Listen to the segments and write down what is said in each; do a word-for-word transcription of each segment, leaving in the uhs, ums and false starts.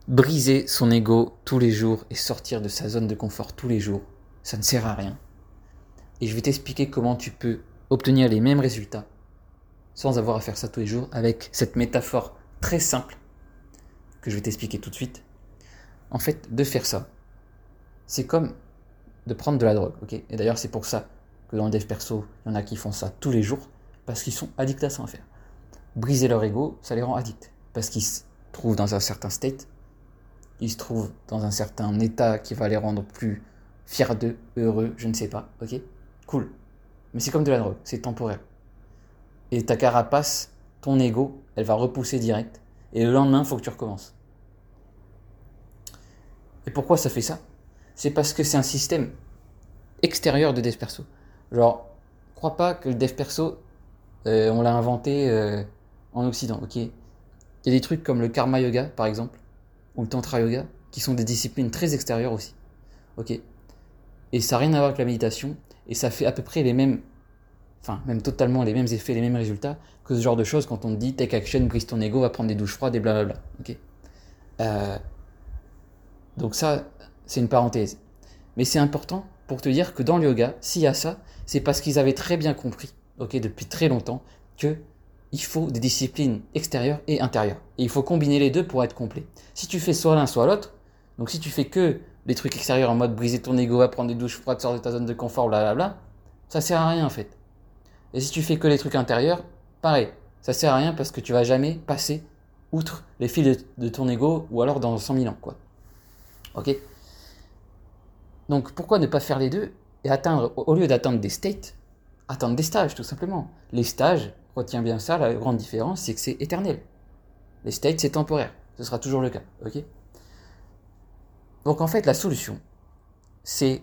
Briser son ego tous les jours et sortir de sa zone de confort tous les jours, ça ne sert à rien. Et je vais t'expliquer comment tu peux obtenir les mêmes résultats sans avoir à faire ça tous les jours avec cette métaphore très simple que je vais t'expliquer tout de suite. En fait, de faire ça, c'est comme de prendre de la drogue, ok ? Et d'ailleurs, c'est pour ça que dans le dev perso, il y en a qui font ça tous les jours parce qu'ils sont addicts à ça en faire. Briser leur ego, ça les rend addicts parce qu'ils se trouvent dans un certain state, ils se trouvent dans un certain état qui va les rendre plus fiers d'eux, heureux, je ne sais pas, ok ? Cool. Mais c'est comme de la drogue, c'est temporaire. Et ta carapace, ton ego, elle va repousser direct. Et le lendemain, il faut que tu recommences. Et pourquoi ça fait ça ? C'est parce que c'est un système extérieur de dev perso. Genre, crois pas que le dev perso, euh, on l'a inventé euh, en Occident, ok ? Il y a des trucs comme le karma yoga, par exemple, ou le tantra yoga, qui sont des disciplines très extérieures aussi, ok ? Et ça n'a rien à voir avec la méditation, et ça fait à peu près les mêmes, enfin, même totalement les mêmes effets, les mêmes résultats, que ce genre de choses quand on te dit take action, brise ton ego, va prendre des douches froides et blablabla, ok ? euh, Donc ça, c'est une parenthèse. Mais c'est important pour te dire que dans le yoga, s'il y a ça, c'est parce qu'ils avaient très bien compris, ok, depuis très longtemps, que il faut des disciplines extérieures et intérieures. Et il faut combiner les deux pour être complet. Si tu fais soit l'un, soit l'autre, donc si tu fais que les trucs extérieurs en mode briser ton ego, prendre des douches froides, sortir de ta zone de confort, blablabla, ça sert à rien en fait. Et si tu fais que les trucs intérieurs, pareil, ça sert à rien parce que tu vas jamais passer outre les fils de, de ton ego ou alors dans cent mille ans, quoi. Ok ? Donc pourquoi ne pas faire les deux et atteindre, au lieu d'atteindre des states, atteindre des stages tout simplement. Les stages, retiens bien ça, la grande différence c'est que c'est éternel. Les states c'est temporaire, ce sera toujours le cas, ok ? Donc en fait la solution, c'est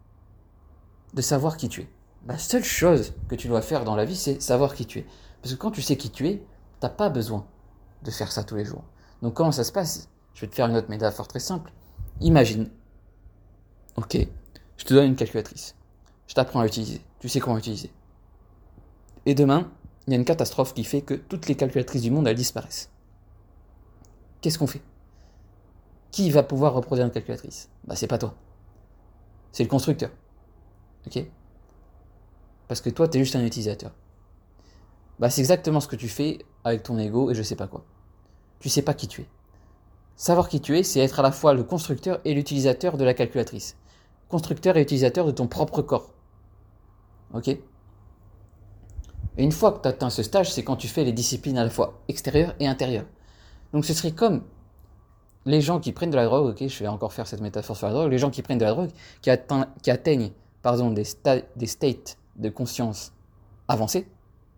de savoir qui tu es. La seule chose que tu dois faire dans la vie, c'est savoir qui tu es. Parce que quand tu sais qui tu es, t'as pas besoin de faire ça tous les jours. Donc comment ça se passe ? Je vais te faire une autre métaphore très simple. Imagine, ok, je te donne une calculatrice. Je t'apprends à l'utiliser. Tu sais comment l'utiliser. Et demain, il y a une catastrophe qui fait que toutes les calculatrices du monde, elles disparaissent. Qu'est-ce qu'on fait ? Qui va pouvoir reproduire une calculatrice ? Bah c'est pas toi. C'est le constructeur. Ok ? Parce que toi, t'es juste un utilisateur. Bah c'est exactement ce que tu fais avec ton ego et je sais pas quoi. Tu sais pas qui tu es. Savoir qui tu es, c'est être à la fois le constructeur et l'utilisateur de la calculatrice. Constructeur et utilisateur de ton propre corps. Ok ? Et une fois que tu atteins ce stage, c'est quand tu fais les disciplines à la fois extérieures et intérieures. Donc ce serait comme les gens qui prennent de la drogue, ok, je vais encore faire cette métaphore sur la drogue, les gens qui prennent de la drogue, qui, atteint, qui atteignent pardon, des, sta- des states de conscience avancés,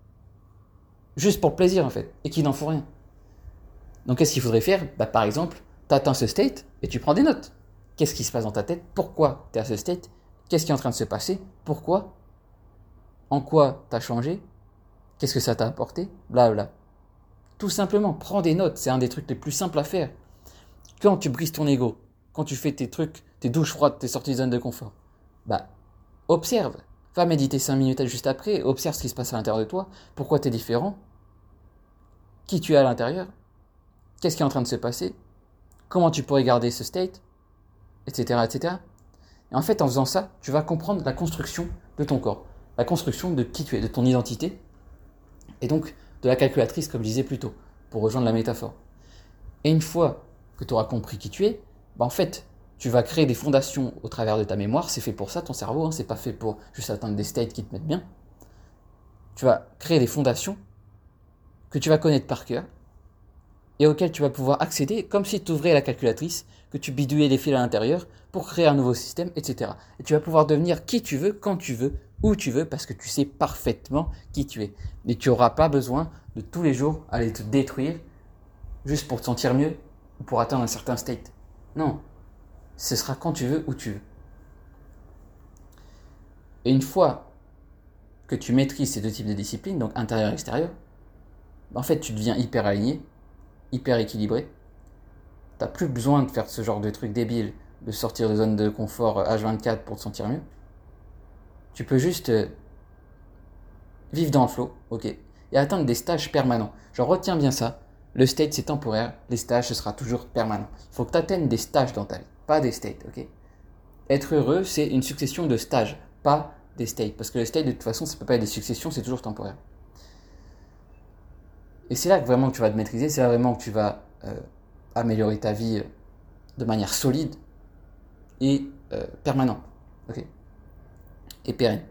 juste pour le plaisir en fait, et qui n'en font rien. Donc qu'est-ce qu'il faudrait faire ? Bah, par exemple, tu atteins ce state et tu prends des notes. Qu'est-ce qui se passe dans ta tête ? Pourquoi tu es à ce state ? Qu'est-ce qui est en train de se passer ? Pourquoi ? En quoi tu as changé ? Qu'est-ce que ça t'a apporté ? Blabla. Tout simplement, prends des notes, c'est un des trucs les plus simples à faire. Quand tu brises ton ego, quand tu fais tes trucs, tes douches froides, tes sorties de zone de confort, bah, observe. Va méditer cinq minutes juste après, observe ce qui se passe à l'intérieur de toi, pourquoi tu es différent, qui tu es à l'intérieur, qu'est-ce qui est en train de se passer, comment tu pourrais garder ce state, et cetera, et cetera. Et en fait, en faisant ça, tu vas comprendre la construction de ton corps, la construction de qui tu es, de ton identité, et donc de la calculatrice, comme je disais plus tôt, pour rejoindre la métaphore. Et une fois que tu auras compris qui tu es, bah en fait, tu vas créer des fondations au travers de ta mémoire. C'est fait pour ça, ton cerveau, hein, c'est pas fait pour juste atteindre des states qui te mettent bien. Tu vas créer des fondations que tu vas connaître par cœur et auxquelles tu vas pouvoir accéder comme si tu ouvrais la calculatrice, que tu bidouillais les fils à l'intérieur pour créer un nouveau système, et cetera. Et tu vas pouvoir devenir qui tu veux, quand tu veux, où tu veux, parce que tu sais parfaitement qui tu es. Et tu n'auras pas besoin de tous les jours aller te détruire juste pour te sentir mieux ou pour atteindre un certain state. Non, ce sera quand tu veux, où tu veux. Et une fois que tu maîtrises ces deux types de disciplines, donc intérieur et extérieur, en fait tu deviens hyper aligné, hyper équilibré. T'as plus besoin de faire ce genre de truc débile, de sortir de zone de confort H vingt-quatre pour te sentir mieux. Tu peux juste vivre dans le flow, ok, et atteindre des stages permanents. Genre retiens bien ça, Le state, c'est temporaire. Les stages, ce sera toujours permanent. Il faut que tu atteignes des stages dans ta vie, pas des states, ok? Être heureux, c'est une succession de stages, pas des states. Parce que les states, de toute façon, ça ne peut pas être des successions, c'est toujours temporaire. Et c'est là que vraiment que tu vas te maîtriser, c'est là vraiment que tu vas euh, améliorer ta vie de manière solide et euh, permanente, ok? Et pérenne.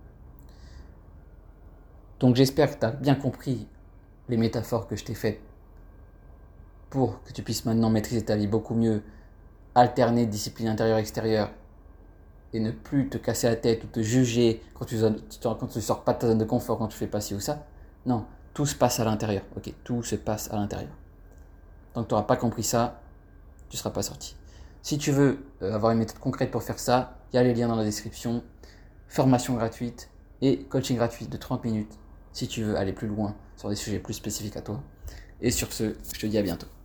Donc j'espère que tu as bien compris les métaphores que je t'ai faites pour que tu puisses maintenant maîtriser ta vie beaucoup mieux, alterner discipline intérieure-extérieure et ne plus te casser la tête ou te juger quand tu ne sors pas de ta zone de confort, quand tu fais pas ci ou ça. Non, tout se passe à l'intérieur, ok? Tout se passe à l'intérieur. Tant que tu n'auras pas compris ça, tu ne seras pas sorti. Si tu veux euh, avoir une méthode concrète pour faire ça, il y a les liens dans la description, formation gratuite et coaching gratuit de trente minutes si tu veux aller plus loin sur des sujets plus spécifiques à toi. Et sur ce, je te dis à bientôt.